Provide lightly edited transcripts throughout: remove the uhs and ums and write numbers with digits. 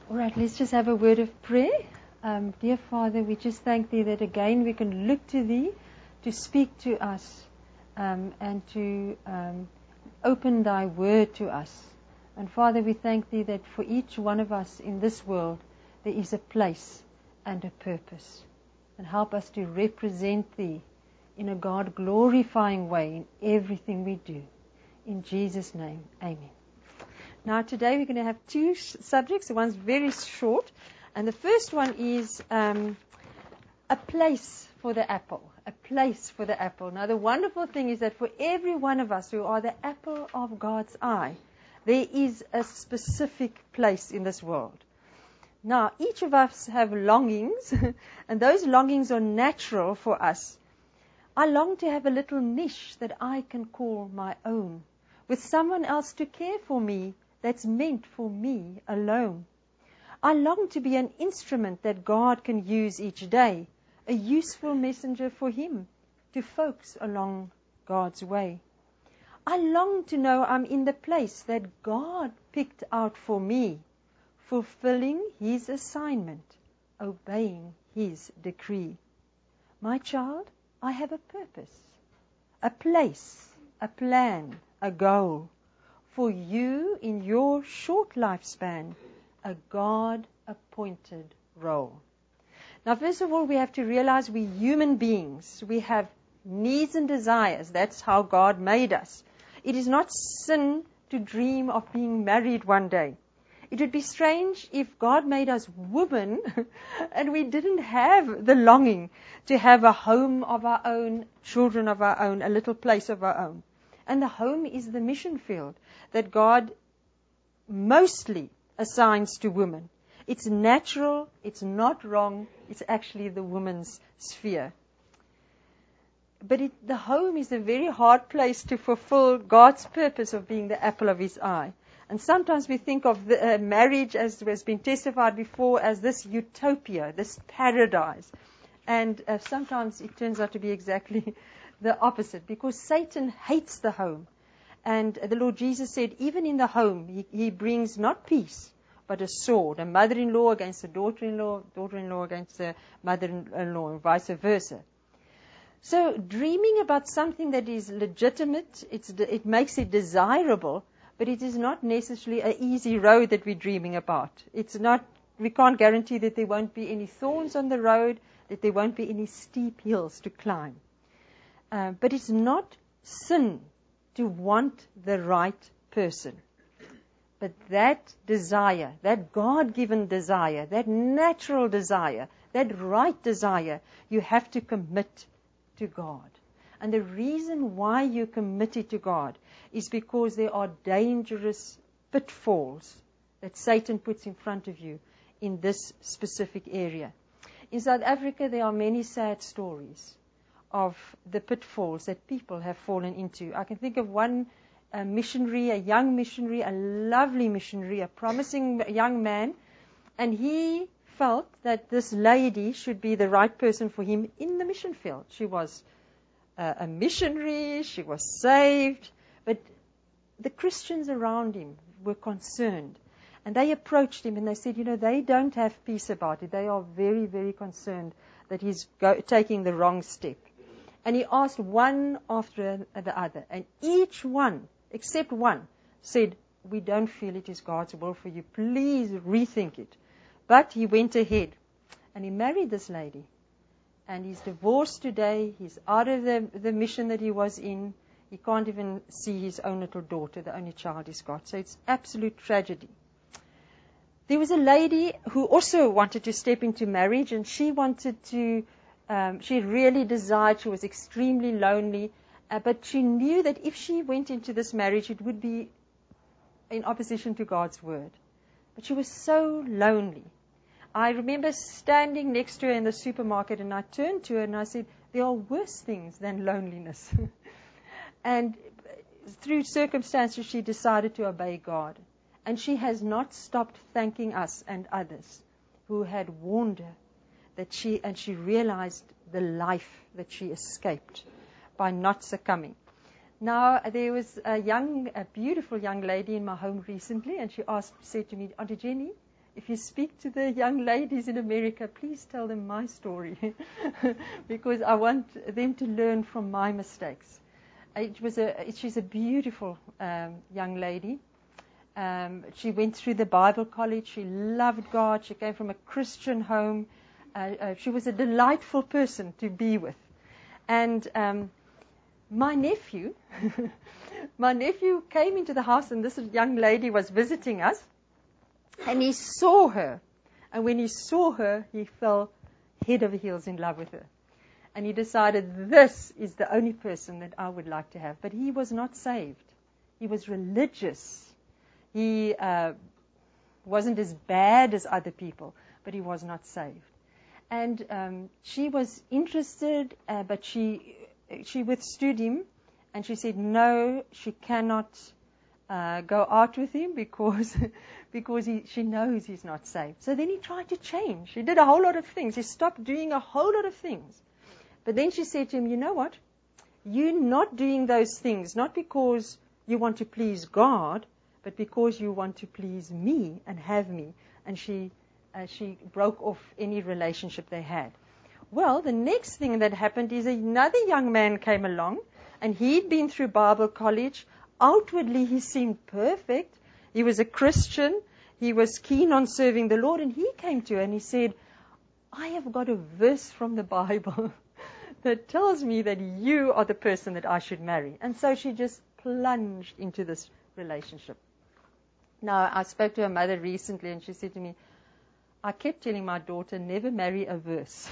All right, let's just have a word of prayer. Dear Father, we just thank Thee that again we can look to Thee to speak to us and to open Thy word to us. And Father, we thank Thee that for each one of us in this world there is a place and a purpose. And help us to represent Thee in a God-glorifying way in everything we do. In Jesus' name, amen. Now today we're going to have two subjects. One's very short, and the first one is a place for the apple. A place for the apple. Now the wonderful thing is that for every one of us who are the apple of God's eye, there is a specific place in this world. Now each of us have longings, and those longings are natural for us. I long to have a little niche that I can call my own, with someone else to care for me that's meant for me alone. I long to be an instrument that God can use each day, a useful messenger for Him to folks along God's way. I long to know I'm in the place that God picked out for me, fulfilling His assignment, obeying His decree. My child, I have a purpose, a place, a plan, a goal. For you, in your short lifespan, a God-appointed role. Now, first of all, we have to realize we're human beings. We have needs and desires. That's how God made us. It is not sin to dream of being married one day. It would be strange if God made us women and we didn't have the longing to have a home of our own, children of our own, a little place of our own. And the home is the mission field that God mostly assigns to women. It's natural, it's not wrong, it's actually the woman's sphere. But the home is a very hard place to fulfill God's purpose of being the apple of His eye. And sometimes we think of marriage, as has been testified before, as this utopia, this paradise. And sometimes it turns out to be exactly the opposite, because Satan hates the home. And the Lord Jesus said, even in the home, he brings not peace, but a sword, a mother-in-law against a daughter-in-law, daughter-in-law against a mother-in-law, and vice versa. So dreaming about something that is legitimate, it makes it desirable, but it is not necessarily an easy road that we're dreaming about. We can't guarantee that there won't be any thorns on the road, that there won't be any steep hills to climb. But it's not sin to want the right person. But that desire, that God-given desire, that natural desire, that right desire, you have to commit to God. And the reason why you commit it to God is because there are dangerous pitfalls that Satan puts in front of you in this specific area. In South Africa, there are many sad stories of the pitfalls that people have fallen into. I can think of one missionary, a young missionary, a lovely missionary, a promising young man, and he felt that this lady should be the right person for him in the mission field. She was a missionary, she was saved, but the Christians around him were concerned. And they approached him and they said, they don't have peace about it. They are very, very concerned that he's taking the wrong step. And he asked one after the other. And each one, except one, said, we don't feel it is God's will for you. Please rethink it. But he went ahead. And he married this lady. And he's divorced today. He's out of the mission that he was in. He can't even see his own little daughter, the only child he's got. So it's absolute tragedy. There was a lady who also wanted to step into marriage, and she wanted to, she really desired, she was extremely lonely, but she knew that if she went into this marriage, it would be in opposition to God's word. But she was so lonely. I remember standing next to her in the supermarket, and I turned to her and I said, there are worse things than loneliness. And through circumstances, she decided to obey God. And she has not stopped thanking us and others who had warned her that she realized the life that she escaped by not succumbing. Now, there was a beautiful young lady in my home recently, and she said to me, Auntie Jenny, if you speak to the young ladies in America, please tell them my story because I want them to learn from my mistakes. She's a beautiful young lady. She went through the Bible college. She loved God. She came from a Christian home. She was a delightful person to be with. And my nephew came into the house, and this young lady was visiting us, and he saw her. And when he saw her, he fell head over heels in love with her. And he decided, this is the only person that I would like to have. But he was not saved. He was religious. He wasn't as bad as other people, but he was not saved. And she was interested, but she withstood him, and she said no, she cannot go out with him because she knows he's not saved. So then he tried to change. He did a whole lot of things. He stopped doing a whole lot of things. But then she said to him, you know what? You're not doing those things, not because you want to please God, but because you want to please me and have me. And she broke off any relationship they had. Well, the next thing that happened is another young man came along, and he'd been through Bible college. Outwardly, he seemed perfect. He was a Christian. He was keen on serving the Lord, and he came to her and he said, I have got a verse from the Bible that tells me that you are the person that I should marry. And so she just plunged into this relationship. Now, I spoke to her mother recently, and she said to me, I kept telling my daughter, never marry a verse.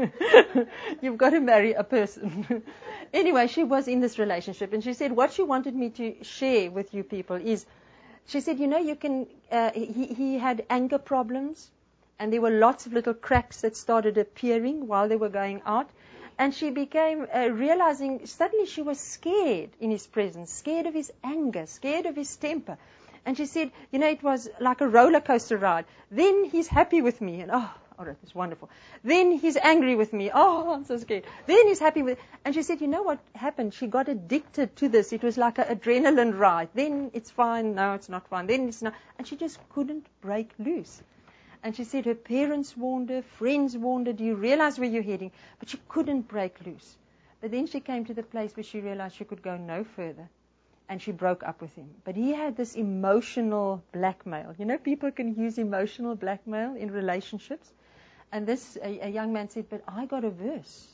You've got to marry a person. Anyway, she was in this relationship, and she said what she wanted me to share with you people is, she said, you know, you can, he had anger problems, and there were lots of little cracks that started appearing while they were going out. And she became realizing suddenly she was scared in his presence, scared of his anger, scared of his temper. And she said, you know, it was like a roller coaster ride. Then he's happy with me, and oh, it's wonderful. Then he's angry with me. Oh, I'm so scared. Then he's happy with. And she said, you know what happened? She got addicted to this. It was like an adrenaline ride. Then it's fine. No, it's not fine. Then it's not. And she just couldn't break loose. And she said her parents warned her, friends warned her, do you realize where you're heading? But she couldn't break loose. But then she came to the place where she realized she could go no further. And she broke up with him. But he had this emotional blackmail. You know, people can use emotional blackmail in relationships. And a young man said, but I got a verse.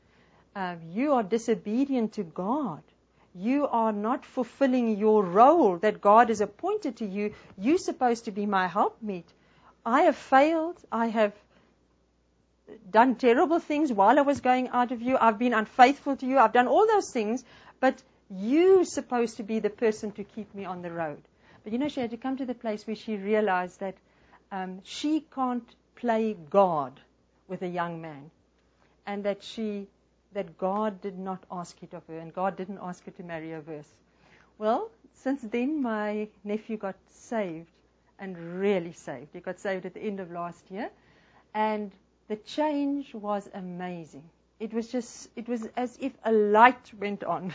You are disobedient to God. You are not fulfilling your role that God has appointed to you. You're supposed to be my helpmeet. I have failed. I have done terrible things while I was going out of you. I've been unfaithful to you. I've done all those things. But you're supposed to be the person to keep me on the road. But you know, she had to come to the place where she realized that she can't play God with a young man. And that God did not ask it of her. And God didn't ask her to marry a verse. Well, since then my nephew got saved. And really saved. He got saved at the end of last year. And the change was amazing. It was as if a light went on.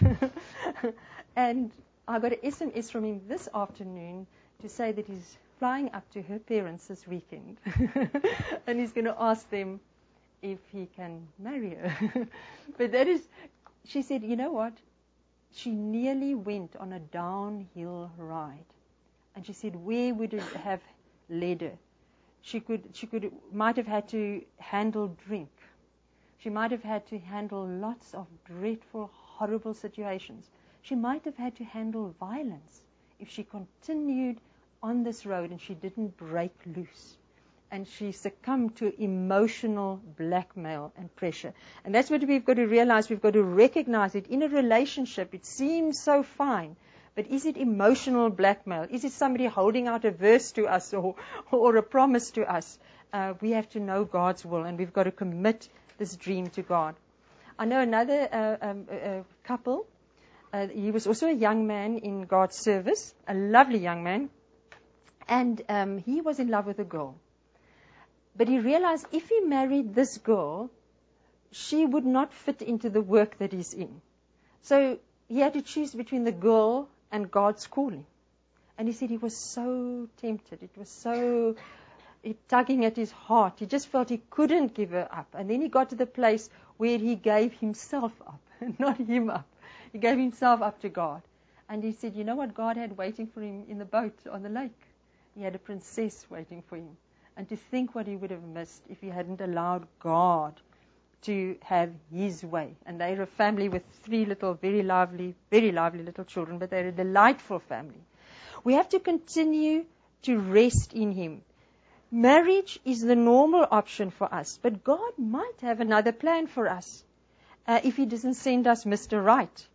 And I got an SMS from him this afternoon to say that he's flying up to her parents this weekend. And he's going to ask them if he can marry her. But she said, you know what? She nearly went on a downhill ride. And she said, where would it have led her? She might have had to handle drink. She might have had to handle lots of dreadful, horrible situations. She might have had to handle violence if she continued on this road and she didn't break loose. And she succumbed to emotional blackmail and pressure. And that's what we've got to realize. We've got to recognize it. In a relationship, it seems so fine. But is it emotional blackmail? Is it somebody holding out a verse to us or a promise to us? We have to know God's will, and we've got to commit this dream to God. I know another couple. He was also a young man in God's service, a lovely young man. And he was in love with a girl. But he realized if he married this girl, she would not fit into the work that he's in. So he had to choose between the girl and God's calling. And he said he was so tempted. tugging at his heart. He just felt he couldn't give her up. And then he got to the place where he gave himself up, not him up. He gave himself up to God. And he said, you know what God had waiting for him in the boat on the lake? He had a princess waiting for him. And to think what he would have missed if he hadn't allowed God to have his way. And they're a family with 3 little, very lively little children, but they're a delightful family. We have to continue to rest in him. Marriage is the normal option for us, but God might have another plan for us if he doesn't send us Mr. Right.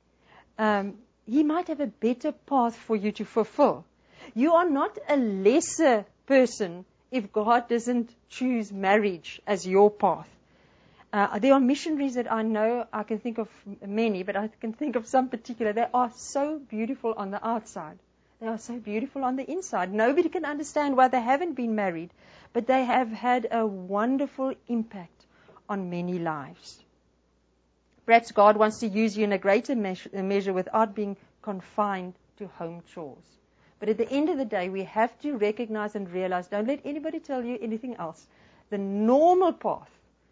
He might have a better path for you to fulfill. You are not a lesser person if God doesn't choose marriage as your path. There are missionaries that I know, I can think of many, but I can think of some particular. They are so beautiful on the outside. They are so beautiful on the inside. Nobody can understand why they haven't been married, but they have had a wonderful impact on many lives. Perhaps God wants to use you in a greater measure without being confined to home chores. But at the end of the day, we have to recognize and realize, don't let anybody tell you anything else. The normal path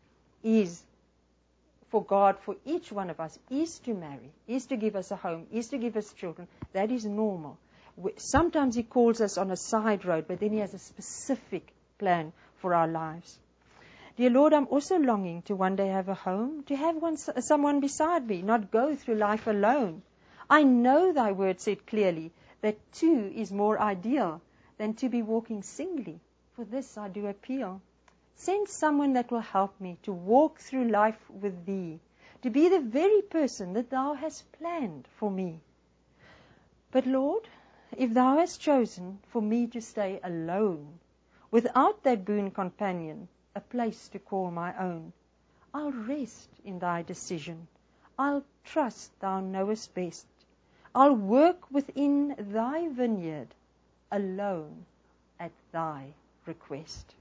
is for God, for each one of us, is to marry, is to give us a home, is to give us children. That is normal. Sometimes he calls us on a side road, but then he has a specific plan for our lives. Dear Lord, I'm also longing to one day have a home, to have someone beside me, not go through life alone. I know thy word said clearly that 2 is more ideal than to be walking singly. For this I do appeal. Send someone that will help me to walk through life with thee, to be the very person that thou hast planned for me. But Lord, if thou hast chosen for me to stay alone, without that boon companion, a place to call my own, I'll rest in thy decision. I'll trust thou knowest best. I'll work within thy vineyard, alone at thy request.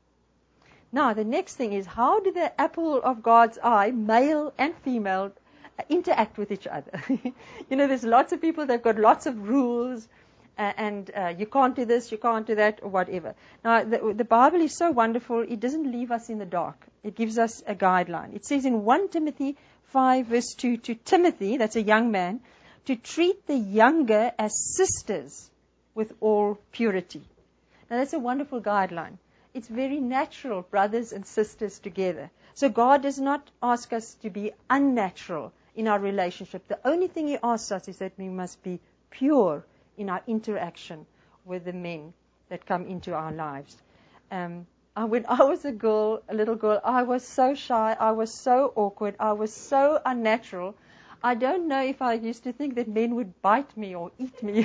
Now, the next thing is, how do the apple of God's eye, male and female, interact with each other? There's lots of people, they've got lots of rules, and you can't do this, you can't do that, or whatever. Now, the Bible is so wonderful, it doesn't leave us in the dark. It gives us a guideline. It says in 1 Timothy 5 verse 2, to Timothy, that's a young man, to treat the younger as sisters with all purity. Now, that's a wonderful guideline. It's very natural, brothers and sisters together. So God does not ask us to be unnatural in our relationship. The only thing he asks us is that we must be pure in our interaction with the men that come into our lives. When I was a little girl, I was so shy, I was so awkward, I was so unnatural. I don't know if I used to think that men would bite me or eat me.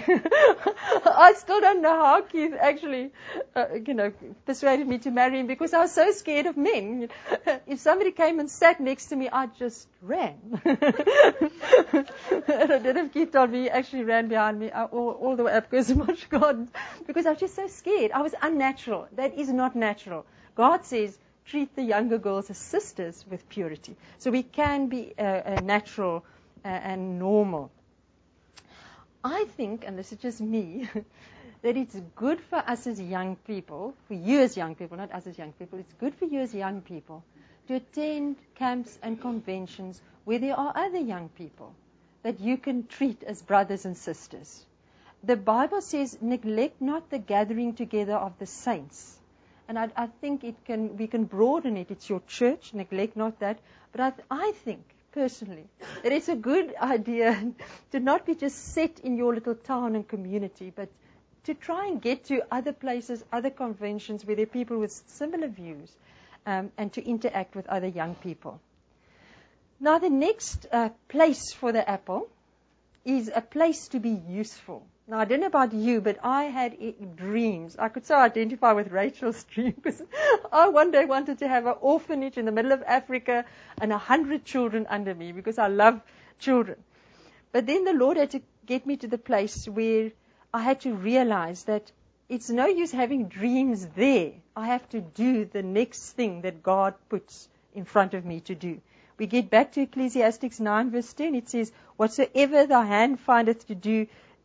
I still don't know how Keith actually, persuaded me to marry him, because I was so scared of men. If somebody came and sat next to me, I just ran. And I didn't have Keith told me, he actually ran behind me all the way up Gosmarsh Gardens, because I was just so scared. I was unnatural. That is not natural. God says, treat the younger girls as sisters with purity. So we can be natural and normal. I think, and this is just me, that it's good for us as young people, for you as young people, not us as young people, it's good for you as young people to attend camps and conventions where there are other young people that you can treat as brothers and sisters. The Bible says, neglect not the gathering together of the saints. And I think we can broaden it. It's your church, neglect not that. But I think, personally, that it's a good idea to not be just set in your little town and community, but to try and get to other places, other conventions where there are people with similar views, and to interact with other young people. Now, the next place for the apple is a place to be useful. Now, I don't know about you, but I had dreams. I could so identify with Rachel's dream, because I one day wanted to have an orphanage in the middle of Africa and 100 children under me, because I love children. But then the Lord had to get me to the place where I had to realize that it's no use having dreams there. I have to do the next thing that God puts in front of me to do. We get back to Ecclesiastes 9 verse 10. It says, whatsoever thy hand findeth to do,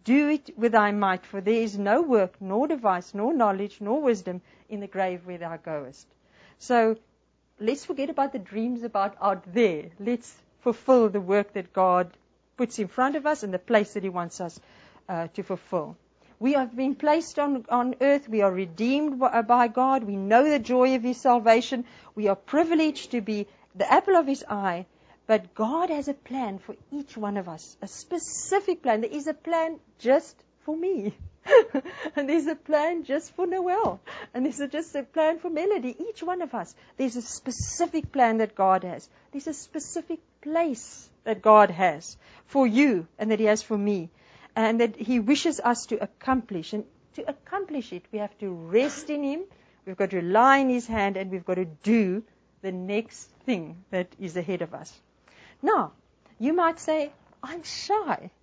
Do it with thy might, for there is no work, nor device, nor knowledge, nor wisdom in the grave where thou goest. So let's forget about the dreams about out there. Let's fulfill the work that God puts in front of us and the place that He wants us to fulfill. We have been placed on earth. We are redeemed by God. We know the joy of His salvation. We are privileged to be the apple of His eye. But God has a plan for each one of us, a specific plan. There is a plan just for me. And there's a plan just for Noel. And there's just a plan for Melody. Each one of us. There's a specific plan that God has. There's a specific place that God has for you and that He has for me. And that He wishes us to accomplish. And to accomplish it, we have to rest in Him. We've got to rely in His hand. And we've got to do the next thing that is ahead of us. Now, you might say, I'm shy.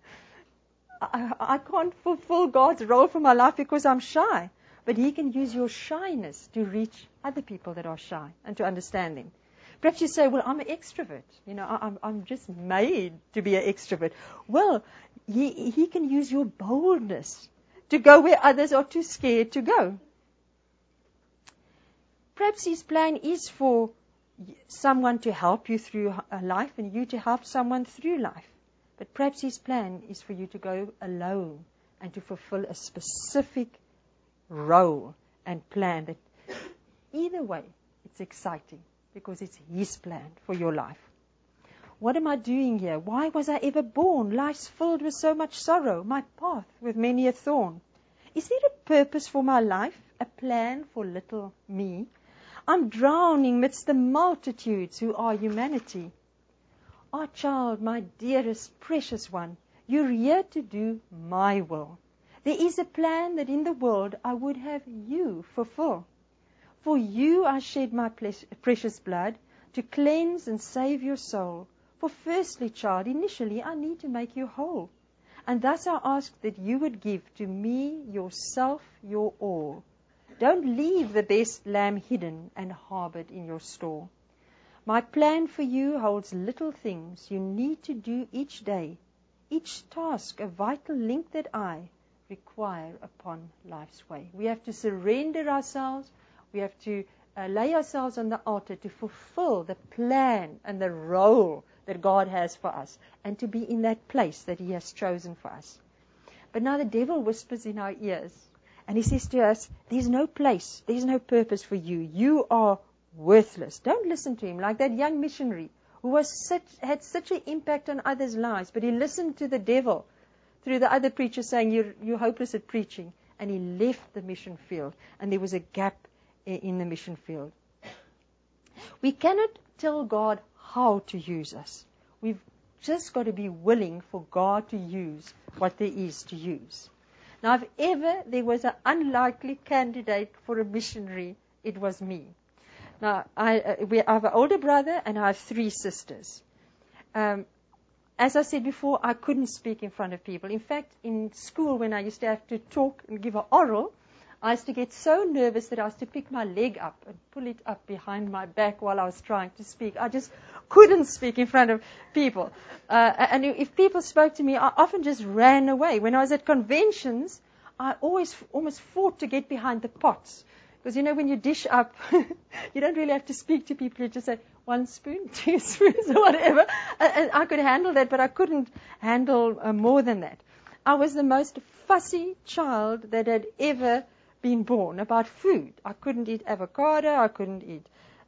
I can't fulfill God's role for my life because I'm shy. But He can use your shyness to reach other people that are shy and to understand them. Perhaps you say, well, I'm an extrovert. I'm just made to be an extrovert. Well, He can use your boldness to go where others are too scared to go. Perhaps His plan is for someone to help you through life and you to help someone through life. But perhaps His plan is for you to go alone and to fulfill a specific role and plan. That either way, it's exciting because it's His plan for your life. What am I doing here? Why was I ever born? Life's filled with so much sorrow, my path with many a thorn. Is there a purpose for my life, a plan for little me? I'm drowning midst the multitudes who are humanity. Oh, child, my dearest, precious one, you're here to do my will. There is a plan that in the world I would have you fulfill. For you I shed my precious blood to cleanse and save your soul. For firstly, child, initially I need to make you whole. And thus I ask that you would give to me yourself, your all. Don't leave the best lamb hidden and harbored in your store. My plan for you holds little things you need to do each day, each task a vital link that I require upon life's way. We have to surrender ourselves. We have to lay ourselves on the altar to fulfill the plan and the role that God has for us and to be in that place that He has chosen for us. But now the devil whispers in our ears. And he says to us, there's no place, there's no purpose for you. You are worthless. Don't listen to him. Like that young missionary who had such an impact on others' lives, but he listened to the devil through the other preachers saying, you're hopeless at preaching. And he left the mission field. And there was a gap in the mission field. We cannot tell God how to use us. We've just got to be willing for God to use what there is to use. Now, if ever there was an unlikely candidate for a missionary, it was me. Now, I have an older brother and I have 3 sisters. As I said before, I couldn't speak in front of people. In fact, in school, when I used to have to talk and give an oral, I used to get so nervous that I used to pick my leg up and pull it up behind my back while I was trying to speak. I just couldn't speak in front of people. And if people spoke to me, I often just ran away. When I was at conventions, I always almost fought to get behind the pots. Because, when you dish up, you don't really have to speak to people. You just say, 1 spoon, 2 spoons, or whatever. And I could handle that, but I couldn't handle more than that. I was the most fussy child that had ever been born about food. I couldn't eat avocado. I couldn't eat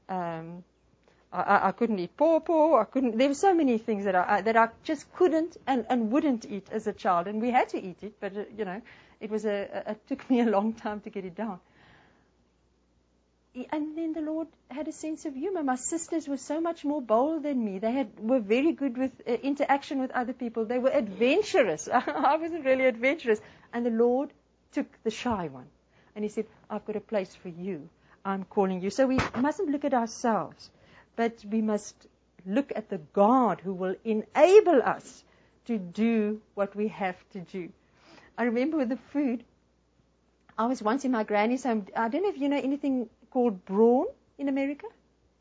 I couldn't eat pawpaw. There were so many things that I just couldn't and wouldn't eat as a child. And we had to eat it, but it took me a long time to get it down. And then the Lord had a sense of humor. My sisters were so much more bold than me. They were very good with interaction with other people. They were adventurous. I wasn't really adventurous. And the Lord took the shy one. And He said, I've got a place for you. I'm calling you. So we mustn't look at ourselves, but we must look at the God who will enable us to do what we have to do. I remember with the food, I was once in my granny's home. I don't know if you know anything called brawn in America.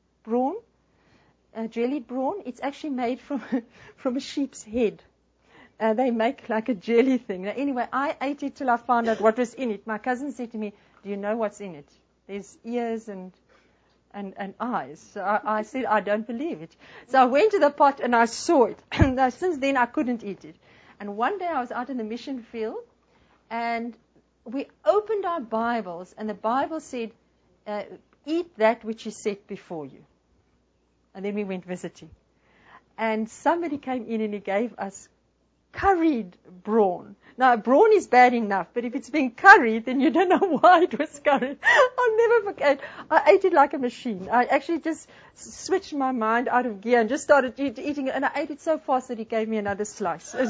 Brawn, jellied brawn. It's actually made from a sheep's head. They make like a jelly thing. Now, anyway, I ate it till I found out what was in it. My cousin said to me, do you know what's in it? There's ears and eyes. So I said, I don't believe it. So I went to the pot and I saw it. And since then I couldn't eat it. And one day I was out in the mission field and we opened our Bibles and the Bible said, eat that which is set before you. And then we went visiting. And somebody came in and he gave us curried brawn. Now, brawn is bad enough, but if it's been curried, then you don't know why it was curried. I'll never forget. I ate it like a machine. I actually just switched my mind out of gear and just started eating it, and I ate it so fast that he gave me another slice. So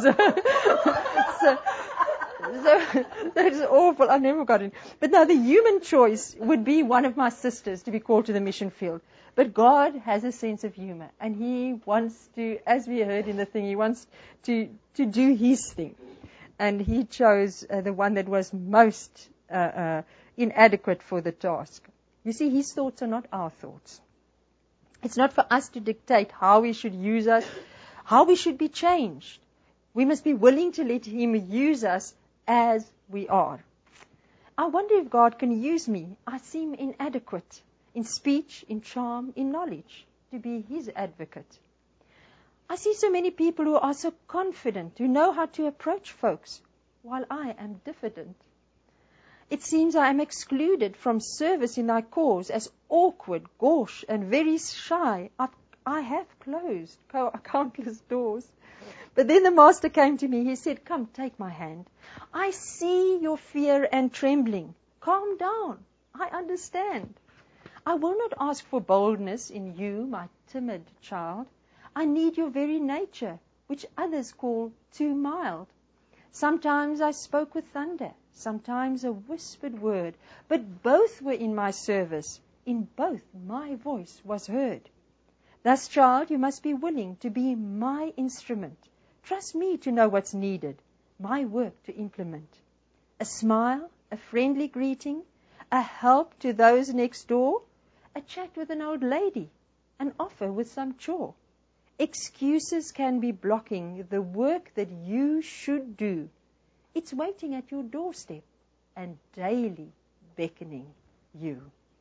that is awful. I never got it. But now the human choice would be one of my sisters to be called to the mission field. But God has a sense of humor, and He wants to, as we heard in the thing, He wants to do His thing. And He chose the one that was most inadequate for the task. You see, His thoughts are not our thoughts. It's not for us to dictate how He should use us, how we should be changed. We must be willing to let Him use us as we are. I wonder if God can use me. I seem inadequate in speech, in charm, in knowledge, to be His advocate. I see so many people who are so confident, who know how to approach folks, while I am diffident. It seems I am excluded from service in Thy cause as awkward, gauche, and very shy. I have closed countless doors. But then the Master came to me. He said, come, take my hand. I see your fear and trembling. Calm down. I understand. I will not ask for boldness in you, my timid child. I need your very nature, which others call too mild. Sometimes I spoke with thunder, sometimes a whispered word, but both were in my service. In both my voice was heard. Thus, child, you must be willing to be my instrument. Trust me to know what's needed, my work to implement. A smile, a friendly greeting, a help to those next door, a chat with an old lady, an offer with some chore. Excuses can be blocking the work that you should do. It's waiting at your doorstep and daily beckoning you.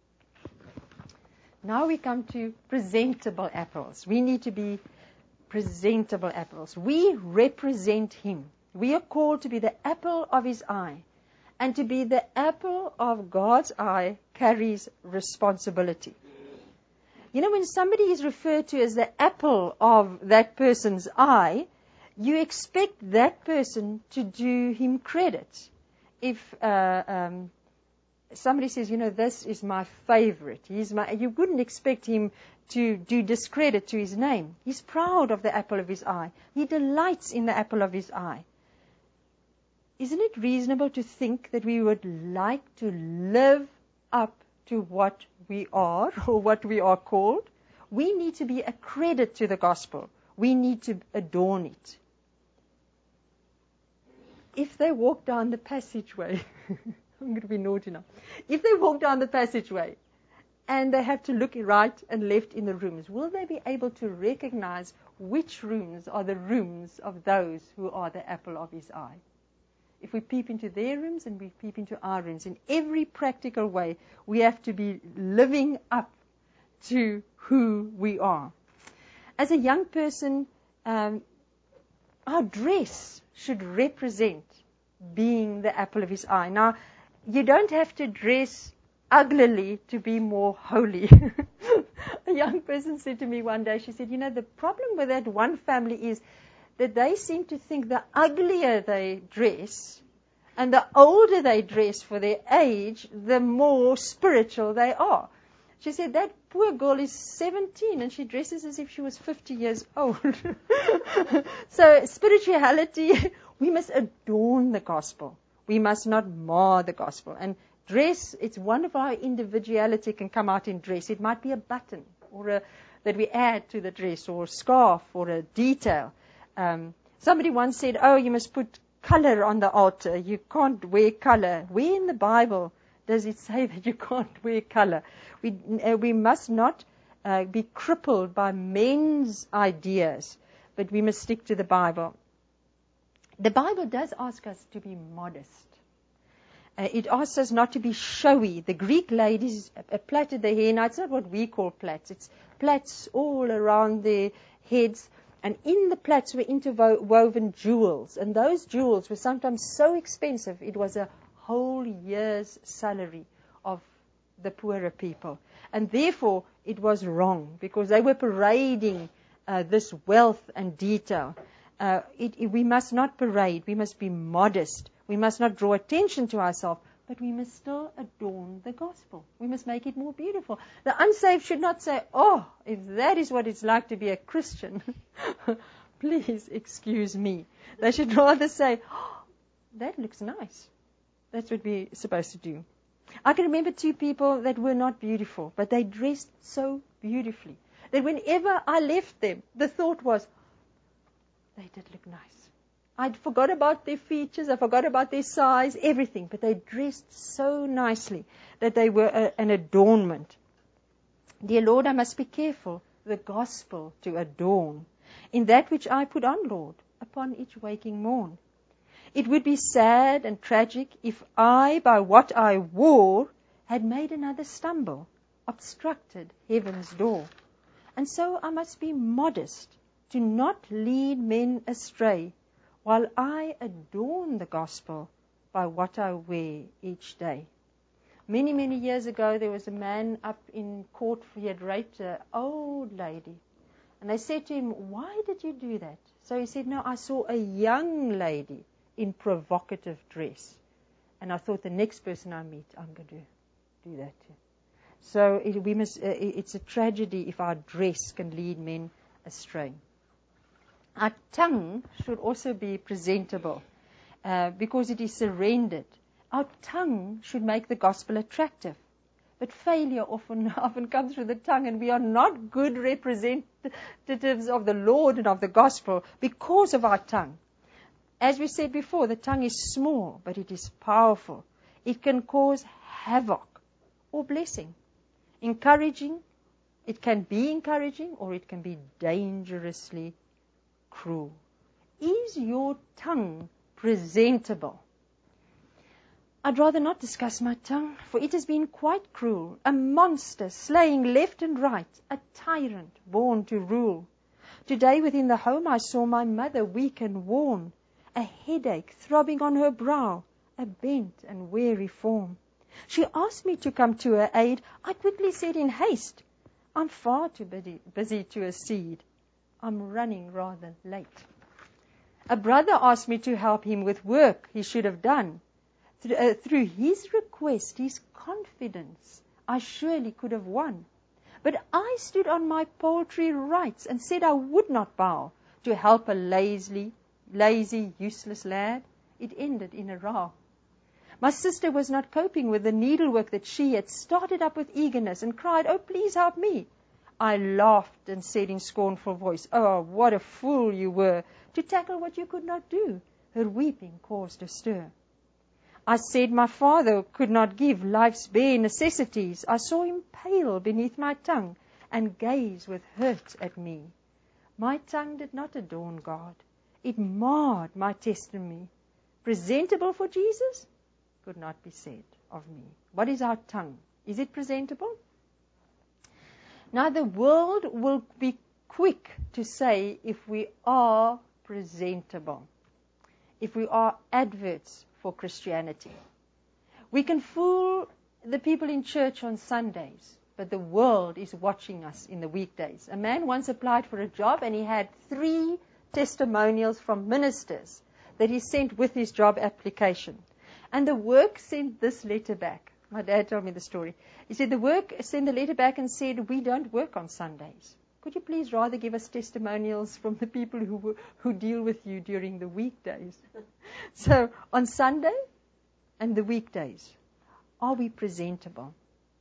Now we come to presentable apples. We need to be presentable apples. We represent Him. We are called to be the apple of His eye. And to be the apple of God's eye carries responsibility. You know, when somebody is referred to as the apple of that person's eye, you expect that person to do him credit. If somebody says, you know, this is my favorite, you wouldn't expect him to do discredit to his name. He's proud of the apple of his eye. He delights in the apple of his eye. Isn't it reasonable to think that we would like to live up to what we are or what we are called? We need to be a credit to the gospel. We need to adorn it. If they walk down the passageway, I'm going to be naughty now. If they walk down the passageway and they have to look right and left in the rooms, will they be able to recognize which rooms are the rooms of those who are the apple of His eye? If we peep into their rooms and we peep into our rooms, in every practical way, we have to be living up to who we are. As a young person, our dress should represent being the apple of His eye. Now, you don't have to dress uglily to be more holy. A young person said to me one day, she said, you know, the problem with that one family is that they seem to think the uglier they dress and the older they dress for their age, the more spiritual they are. She said, that poor girl is 17 and she dresses as if she was 50 years old. So spirituality, we must adorn the gospel. We must not mar the gospel. And dress, it's one of our individuality can come out in dress. It might be a button or that we add to the dress, or a scarf, or a detail. Somebody once said, oh, you must put color on the altar. You can't wear color. Where in the Bible does it say that you can't wear color? We must not be crippled by men's ideas, but we must stick to the Bible. The Bible does ask us to be modest. It asks us not to be showy. The Greek ladies plaited their hair. Now, it's not what we call plaits. It's plaits all around their heads. And in the plaits were interwoven jewels. And those jewels were sometimes so expensive, it was a whole year's salary of the poorer people. And therefore, it was wrong, because they were parading this wealth and detail. We must not parade. We must be modest. We must not draw attention to ourselves, but we must still adorn the gospel. We must make it more beautiful. The unsaved should not say, "Oh, if that is what it's like to be a Christian, please excuse me." They should rather say, "Oh, that looks nice." That's what we're supposed to do. I can remember two people that were not beautiful, but they dressed so beautifully that whenever I left them, the thought was, they did look nice. I'd forgot about their features, I forgot about their size, everything, but they dressed so nicely that they were an adornment. Dear Lord, I must be careful, the gospel to adorn, in that which I put on, Lord, upon each waking morn. It would be sad and tragic if I, by what I wore, had made another stumble, obstructed heaven's door. And so I must be modest, to not lead men astray, while I adorn the gospel by what I wear each day. Many, many years ago, there was a man up in court. He had raped an old lady. And they said to him, "Why did you do that?" So he said, "No, I saw a young lady in provocative dress. And I thought the next person I meet, I'm going to do that too." So it's a tragedy if our dress can lead men astray. Our tongue should also be presentable because it is surrendered. Our tongue should make the gospel attractive. But failure often comes through the tongue, and we are not good representatives of the Lord and of the gospel because of our tongue. As we said before, the tongue is small, but it is powerful. It can cause havoc or blessing. It can be encouraging, or it can be dangerously cruel. Is your tongue presentable? I'd rather not discuss my tongue, for it has been quite cruel, a monster slaying left and right, a tyrant born to rule. Today within the home I saw my mother weak and worn, a headache throbbing on her brow, a bent and weary form. She asked me to come to her aid. I quickly said in haste, "I'm far too busy to accede. I'm running rather late." A brother asked me to help him with work he should have done. Through his request, his confidence, I surely could have won. But I stood on my paltry rights and said I would not bow to help a lazy, useless lad. It ended in a row. My sister was not coping with the needlework that she had started up with eagerness and cried, "Oh, please help me." I laughed and said in scornful voice, "Oh, what a fool you were to tackle what you could not do." Her weeping caused a stir. I said my father could not give life's bare necessities. I saw him pale beneath my tongue and gaze with hurt at me. My tongue did not adorn God. It marred my testimony. Presentable for Jesus? Could not be said of me. What is our tongue? Is it presentable? Now the world will be quick to say if we are presentable, if we are adverts for Christianity. We can fool the people in church on Sundays, but the world is watching us in the weekdays. A man once applied for a job and he had 3 testimonials from ministers that he sent with his job application. And the work sent this letter back. My dad told me the story. He said the work sent the letter back and said, "We don't work on Sundays. Could you please rather give us testimonials from the people who deal with you during the weekdays?" So on Sunday and the weekdays, are we presentable?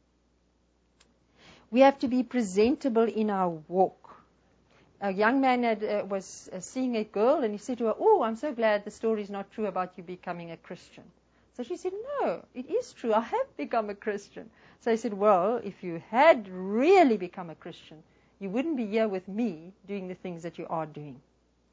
We have to be presentable in our walk. A young man was seeing a girl and he said to her, "Oh, I'm so glad the story is not true about you becoming a Christian." So she said, "No, it is true. I have become a Christian." So he said, "Well, if you had really become a Christian, you wouldn't be here with me doing the things that you are doing."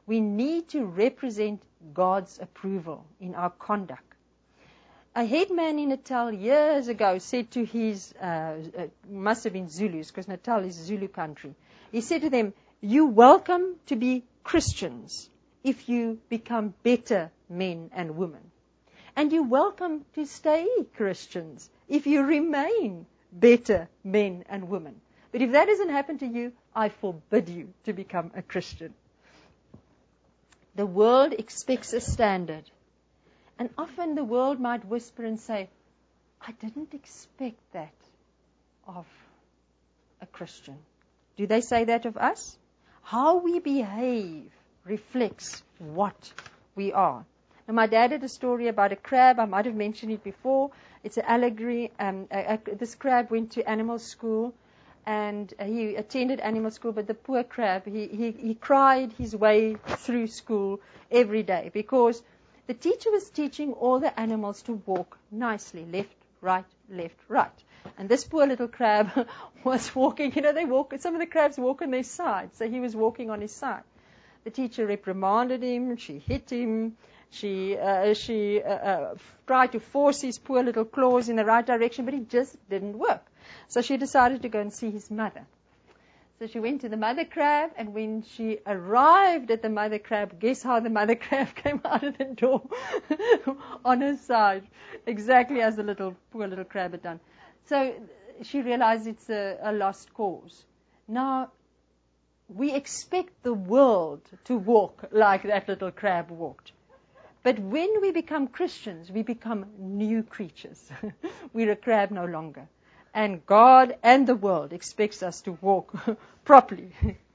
We need to represent God's approval in our conduct. A headman in Natal years ago said to his, must have been Zulus, because Natal is Zulu country. He said to them, "You're welcome to be Christians if you become better men and women. And you're welcome to stay Christians if you remain better men and women. But if that doesn't happen to you, I forbid you to become a Christian." The world expects a standard. And often the world might whisper and say, "I didn't expect that of a Christian." Do they say that of us? How we behave reflects what we are. Now, my dad had a story about a crab. I might have mentioned it before. It's an allegory. This crab went to animal school, and he attended animal school, but the poor crab, he cried his way through school every day because the teacher was teaching all the animals to walk nicely, left, right, left, right. And this poor little crab was walking, they walk, some of the crabs walk on their side, so he was walking on his side. The teacher reprimanded him, she hit him, she tried to force his poor little claws in the right direction, but it just didn't work. So she decided to go and see his mother. So she went to the mother crab, and when she arrived at the mother crab, guess how the mother crab came out of the door? On her side, exactly as the poor little crab had done. So she realized it's a lost cause. Now, we expect the world to walk like that little crab walked. But when we become Christians, we become new creatures. We're a crab no longer. And God and the world expects us to walk properly.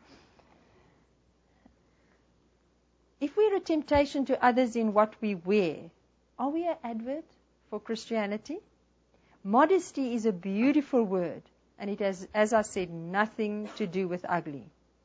If we're a temptation to others in what we wear, are we an advert for Christianity? Modesty is a beautiful word, and it has, as I said, nothing to do with ugly.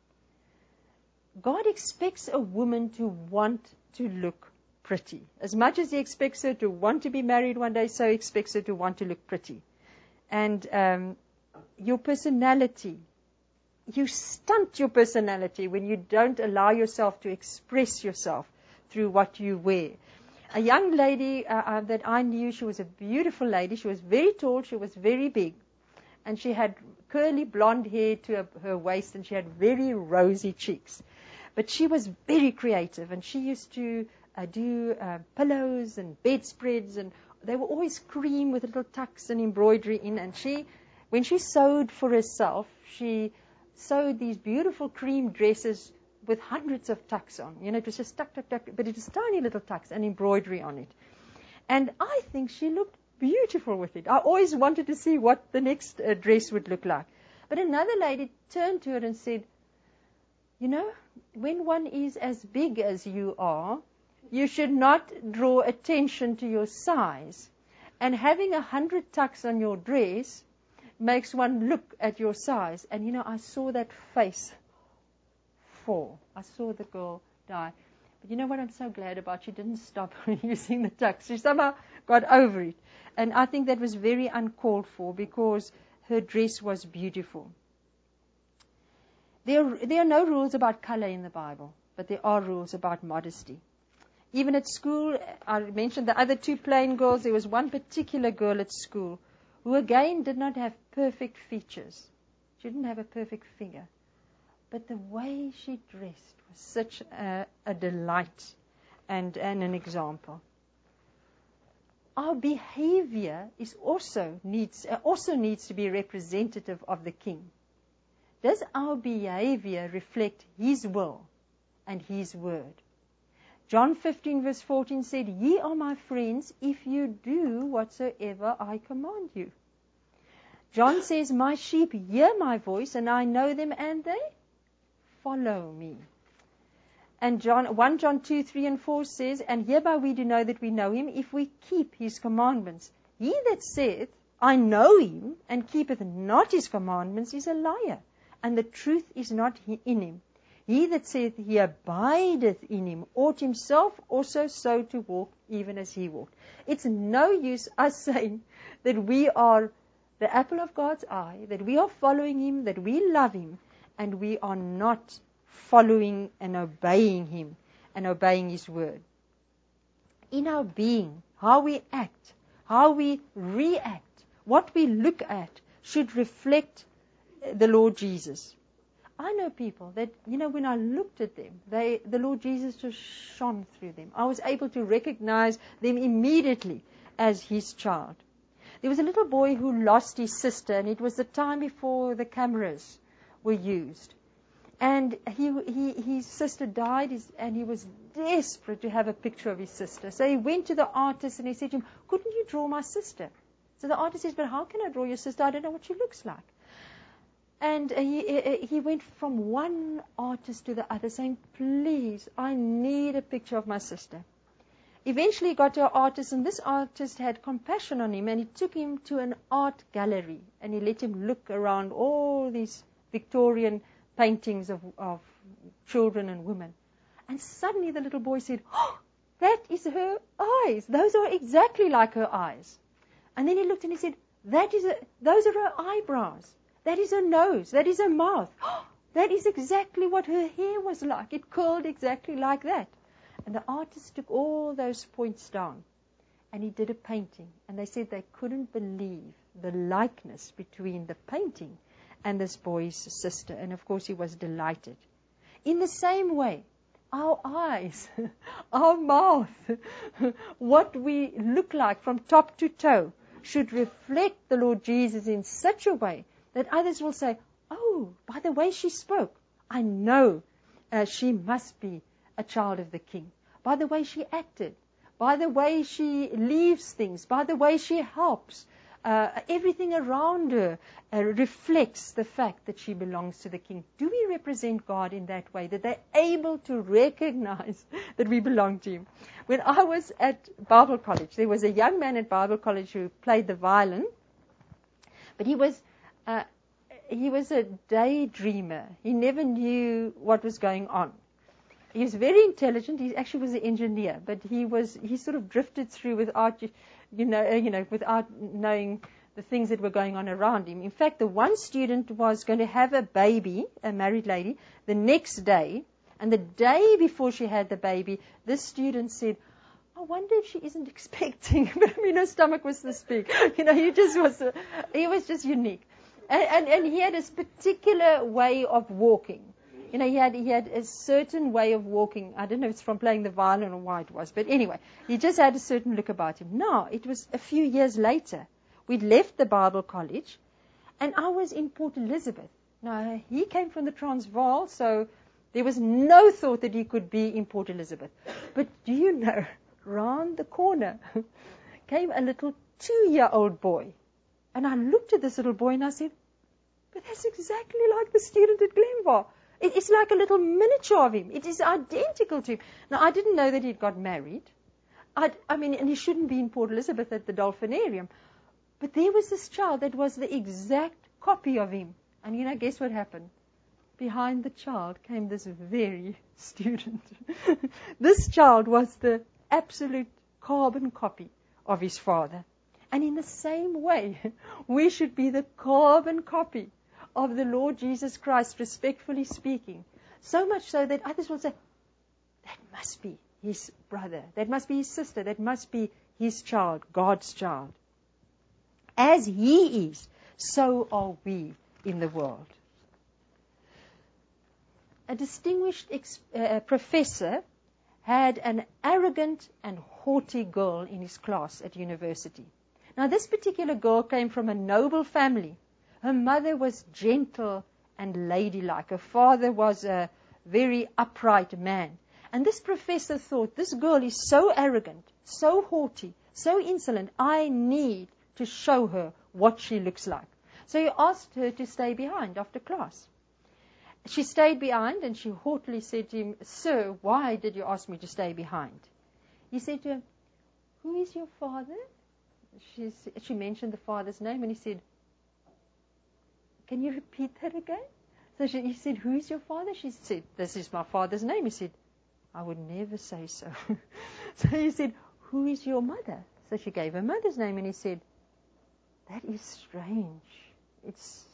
God expects a woman to want to look pretty. As much as He expects her to want to be married one day, so He expects her to want to look pretty. And your personality, you stunt your personality when you don't allow yourself to express yourself through what you wear. A young lady that I knew, she was a beautiful lady. She was very tall, she was very big, and she had curly blonde hair to her waist, and she had very rosy cheeks. But she was very creative, and she used to do pillows and bedspreads, and they were always cream with little tucks and embroidery in. And when she sewed for herself, she sewed these beautiful cream dresses with hundreds of tucks on. It was just tuck, but it was tiny little tucks and embroidery on it. And I think she looked beautiful with it. I always wanted to see what the next dress would look like. But another lady turned to her and said, when one is as big as you are, you should not draw attention to your size. And having 100 tucks on your dress makes one look at your size. And I saw that face fall. I saw the girl die. But you know what I'm so glad about? She didn't stop using the tucks. She somehow got over it. And I think that was very uncalled for because her dress was beautiful. There are no rules about color in the Bible, but there are rules about modesty. Even at school, I mentioned the other two plain girls. There was one particular girl at school who again did not have perfect features. She didn't have a perfect figure. But the way she dressed was such a delight and an example. Our behavior also needs to be representative of the King. Does our behavior reflect His will and His word? John 15 verse 14 said, "Ye are my friends if you do whatsoever I command you." John says, "My sheep hear my voice, and I know them, and they follow me." And 1 John 2, 3 and 4 says, "And hereby we do know that we know Him, if we keep His commandments. He that saith, I know Him, and keepeth not His commandments, is a liar, and the truth is not in him. He that saith he abideth in Him ought himself also so to walk, even as He walked." It's no use us saying that we are the apple of God's eye, that we are following Him, that we love Him, and we are not following and obeying Him and obeying His word. In our being, how we act, how we react, what we look at should reflect the Lord Jesus. I know people that, when I looked at them, the Lord Jesus just shone through them. I was able to recognize them immediately as His child. There was a little boy who lost his sister, and it was the time before the cameras were used. And his sister died, and he was desperate to have a picture of his sister. So he went to the artist and he said to him, "Couldn't you draw my sister?" So the artist says, "But how can I draw your sister? I don't know what she looks like." And he went from one artist to the other saying, "Please, I need a picture of my sister." Eventually he got to an artist, and this artist had compassion on him, and he took him to an art gallery, and he let him look around all these Victorian paintings of children and women. And suddenly the little boy said, "Oh, that is her eyes. Those are exactly like her eyes." And then he looked and he said, "Those are her eyebrows. That is her nose. That is her mouth. Oh, that is exactly what her hair was like. It curled exactly like that." And the artist took all those points down, and he did a painting. And they said they couldn't believe the likeness between the painting and this boy's sister. And of course he was delighted. In the same way, our eyes, our mouth, what we look like from top to toe should reflect the Lord Jesus in such a way that others will say, "Oh, by the way she spoke, I know she must be a child of the King. By the way she acted, by the way she leaves things, by the way she helps, everything around her reflects the fact that she belongs to the King." Do we represent God in that way, that they're able to recognize that we belong to Him? When I was at Bible college, there was a young man at Bible college who played the violin, but he was a daydreamer. He never knew what was going on. He was very intelligent. He actually was an engineer, but he sort of drifted through without, without knowing the things that were going on around him. In fact, the one student was going to have a baby, a married lady, the next day, and the day before she had the baby, this student said, "I wonder if she isn't expecting." But her stomach was this big. He was just unique. And he had this particular way of walking. He had a certain way of walking. I don't know if it's from playing the violin or why it was. But anyway, he just had a certain look about him. Now, it was a few years later. We'd left the Bible college, and I was in Port Elizabeth. Now, he came from the Transvaal, so there was no thought that he could be in Port Elizabeth. But do you know, round the corner came a little 2-year-old boy. And I looked at this little boy and I said, "But that's exactly like the student at Glenvar. It's like a little miniature of him. It is identical to him." Now, I didn't know that he'd got married. And he shouldn't be in Port Elizabeth at the Dolphinarium. But there was this child that was the exact copy of him. And guess what happened? Behind the child came this very student. This child was the absolute carbon copy of his father. And in the same way, we should be the carbon copy of the Lord Jesus Christ, respectfully speaking. So much so that others will say, "That must be his brother. That must be his sister. That must be his child, God's child." As he is, so are we in the world. A distinguished professor had an arrogant and haughty girl in his class at university. Now, this particular girl came from a noble family. Her mother was gentle and ladylike. Her father was a very upright man. And this professor thought, this girl is so arrogant, so haughty, so insolent, I need to show her what she looks like. So he asked her to stay behind after class. She stayed behind and she haughtily said to him, "Sir, why did you ask me to stay behind?" He said to her, "Who is your father?" She mentioned the father's name, and he said, "Can you repeat that again?" So he said, "Who is your father?" She said, "This is my father's name." He said, "I would never say so." So he said, "Who is your mother?" So she gave her mother's name, and he said, "That is strange.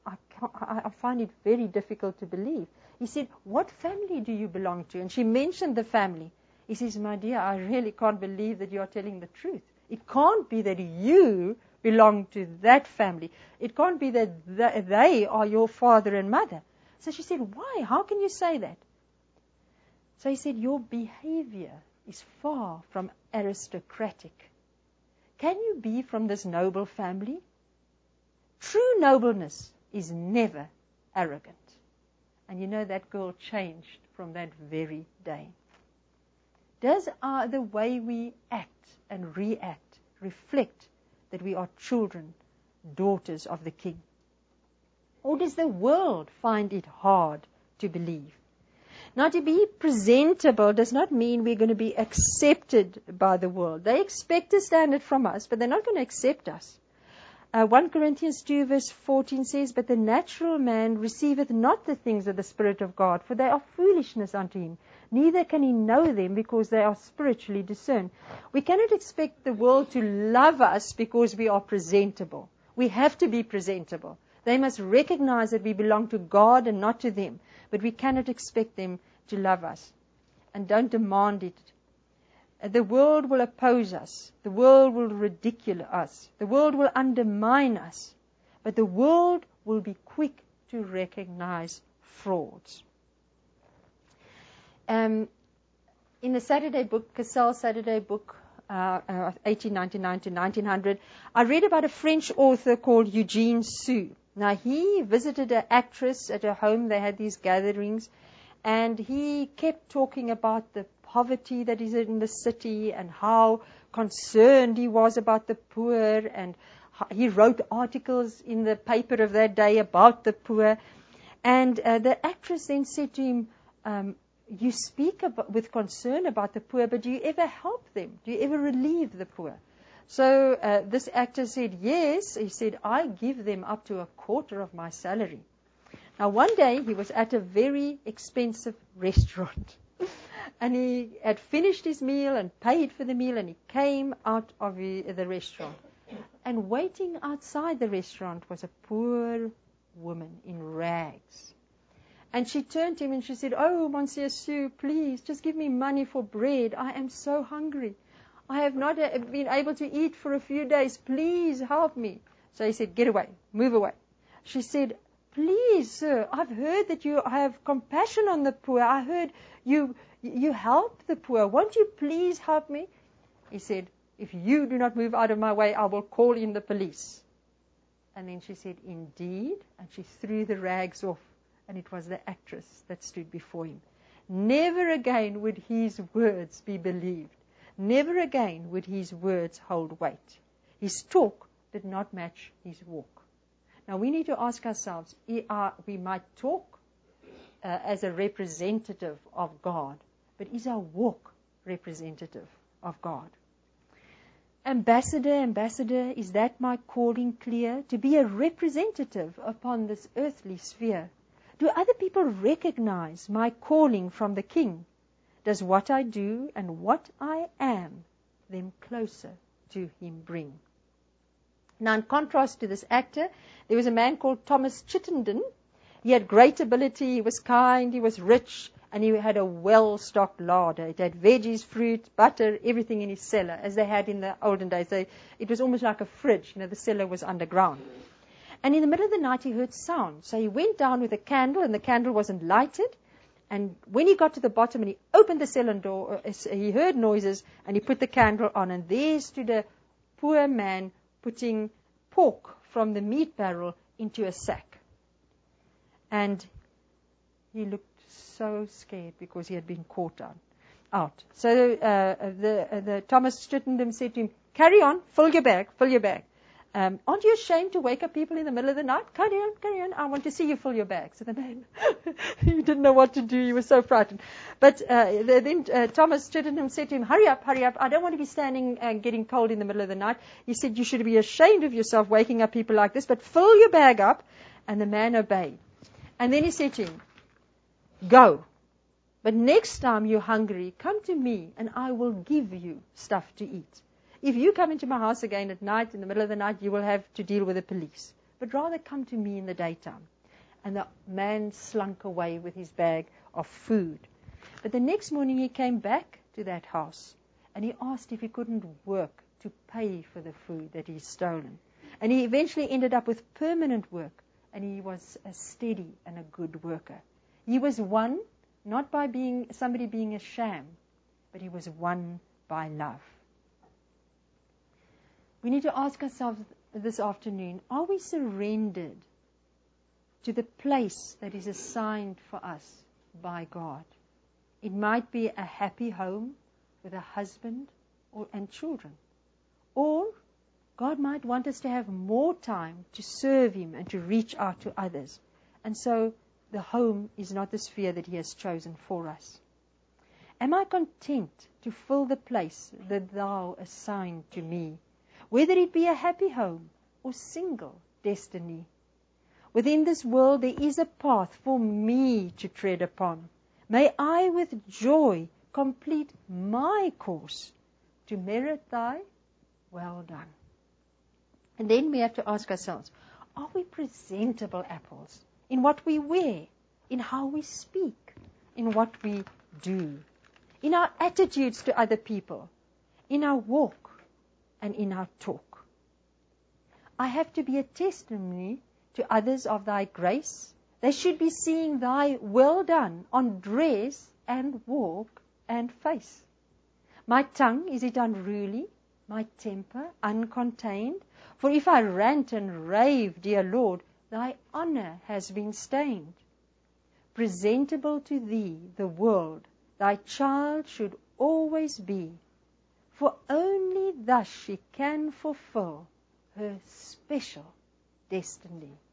I find it very difficult to believe. He said, what family do you belong to? And she mentioned the family. He says, my dear, I really can't believe that you are telling the truth. It can't be that you belong to that family. It can't be that they are your father and mother. So she said, why? How can you say that? So he said, your behavior is far from aristocratic. Can you be from this noble family? True nobleness is never arrogant. And you know, that girl changed from that very day. Does the way we act and react reflect that we are children, daughters of the King? Or does the world find it hard to believe? Now, to be presentable does not mean we're going to be accepted by the world. They expect a standard from us, but they're not going to accept us. 1 Corinthians 2 verse 14 says, but the natural man receiveth not the things of the Spirit of God, for they are foolishness unto him. Neither can he know them, because they are spiritually discerned. We cannot expect the world to love us because we are presentable. We have to be presentable. They must recognize that we belong to God and not to them. But we cannot expect them to love us. And don't demand it. The world will oppose us. The world will ridicule us. The world will undermine us. But the world will be quick to recognize frauds. In the Saturday book, Cassell's Saturday book, 1899 to 1900, I read about a French author called Eugene Sue. Now, he visited an actress at her home. They had these gatherings. And he kept talking about the poverty that is in the city and how concerned he was about the poor. And he wrote articles in the paper of that day about the poor. And the actress then said to him, you speak with concern about the poor, but do you ever help them? Do you ever relieve the poor? So this actor said, yes. He said, I give them up to a quarter of my salary. Now, one day he was at a very expensive restaurant and he had finished his meal and paid for the meal, and he came out of the restaurant. And waiting outside the restaurant was a poor woman in rags. And she turned to him and she said, oh, Monsieur Sue, please, just give me money for bread. I am so hungry. I have not been able to eat for a few days. Please help me. So he said, get away, move away. She said, please, sir, I've heard that you have compassion on the poor. I heard you help the poor. Won't you please help me? He said, if you do not move out of my way, I will call in the police. And then she said, indeed. And she threw the rags off. And it was the actress that stood before him. Never again would his words be believed. Never again would his words hold weight. His talk did not match his walk. Now we need to ask ourselves, we might talk as a representative of God, but is our walk representative of God? Ambassador, is that my calling clear? To be a representative upon this earthly sphere. Do other people recognize my calling from the King? Does what I do and what I am them closer to him bring? Now, in contrast to this actor, there was a man called Thomas Chittenden. He had great ability, he was kind, he was rich, and he had a well-stocked larder. It had veggies, fruit, butter, everything in his cellar, as they had in the olden days. It was almost like a fridge. The cellar was underground. And in the middle of the night, he heard sound. So he went down with a candle, and the candle wasn't lighted. And when he got to the bottom and he opened the cellar door, he heard noises, and he put the candle on, and there stood a poor man putting pork from the meat barrel into a sack. And he looked so scared because he had been caught out. So the Thomas Chittenden said to him, carry on, fill your bag. Aren't you ashamed to wake up people in the middle of the night? Carry on, I want to see you fill your bag. So the man, he didn't know what to do, he was so frightened. But then Thomas Chittenden said to him, hurry up, I don't want to be standing and getting cold in the middle of the night. He said, you should be ashamed of yourself waking up people like this, but fill your bag up. And the man obeyed. And then he said to him, go, but next time you're hungry, come to me and I will give you stuff to eat. If you come into my house again at night, in the middle of the night, you will have to deal with the police. but rather come to me in the daytime. And the man slunk away with his bag of food. But the next morning he came back to that house, and he asked if he couldn't work to pay for the food that he'd stolen. And he eventually ended up with permanent work, and he was a steady and a good worker. He was won, not by somebody being a sham, but he was won by love. We need to ask ourselves this afternoon, are we surrendered to the place that is assigned for us by God? It might be a happy home with a husband and children. Or God might want us to have more time to serve Him and to reach out to others. And so the home is not the sphere that He has chosen for us. Am I content to fill the place that Thou assigned to me, whether it be a happy home or single destiny? Within this world there is a path for me to tread upon. May I with joy complete my course to merit Thy well done. And then we have to ask ourselves, are we presentable apples in what we wear, in how we speak, in what we do, in our attitudes to other people, in our walk and in our talk? I have to be a testimony to others of Thy grace. They should be seeing Thy well done on dress and walk and face. My tongue, is it unruly? My temper uncontained? For if I rant and rave, dear Lord, Thy honor has been stained. Presentable to Thee, the world, Thy child should always be, for only thus she can fulfill her special destiny.